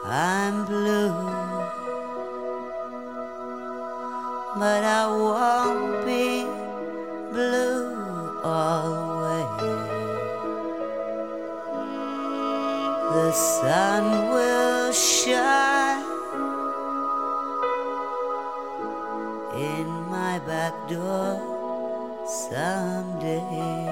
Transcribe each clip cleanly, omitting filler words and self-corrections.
I'm blue, but I won't be blue always. The sun will shine in my back door someday.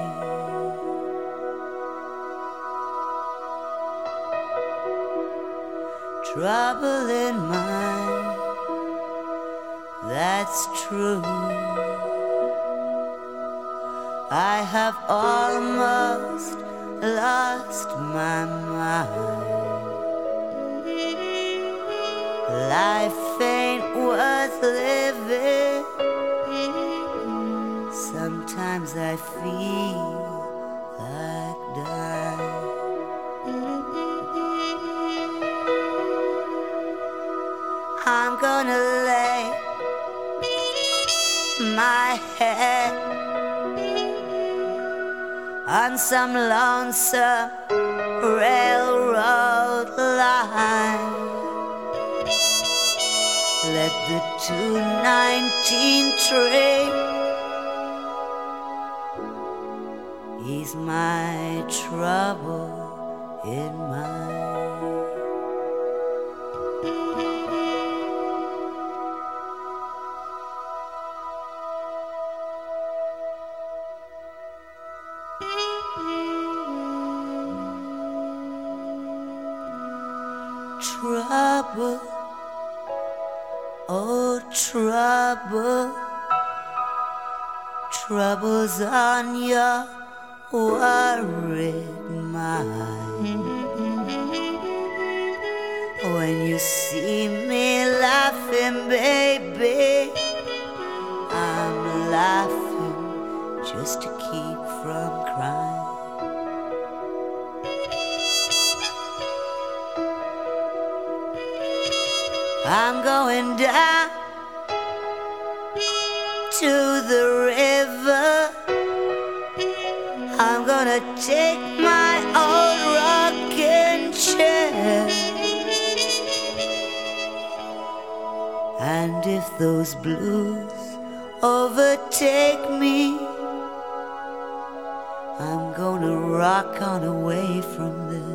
Trouble in mind, that's true. I have almost lost my mind. Life ain't worth living. Sometimes I feel like dying. I'm gonna lay my head on some lonesome railroad line. Let the 219 train ease my trouble in mind. Trouble, oh trouble, trouble's on your worried mind. When you see me laughing, baby, I'm laughing just to keep from crying. I'm going down to the river. I'm gonna take my old rocking chair. And if those blues overtake me, I'm gonna rock on away from them.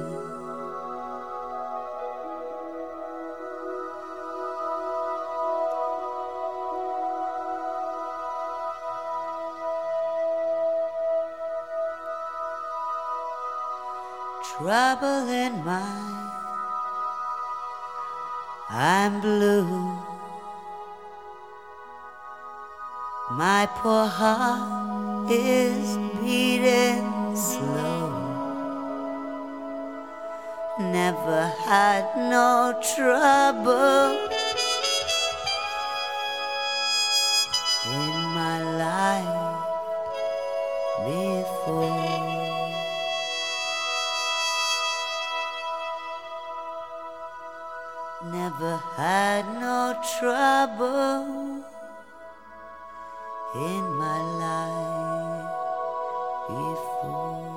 Trouble in mind, I'm blue. My poor heart is beating slow. Never had no trouble in my life before. Never had no trouble in my life before.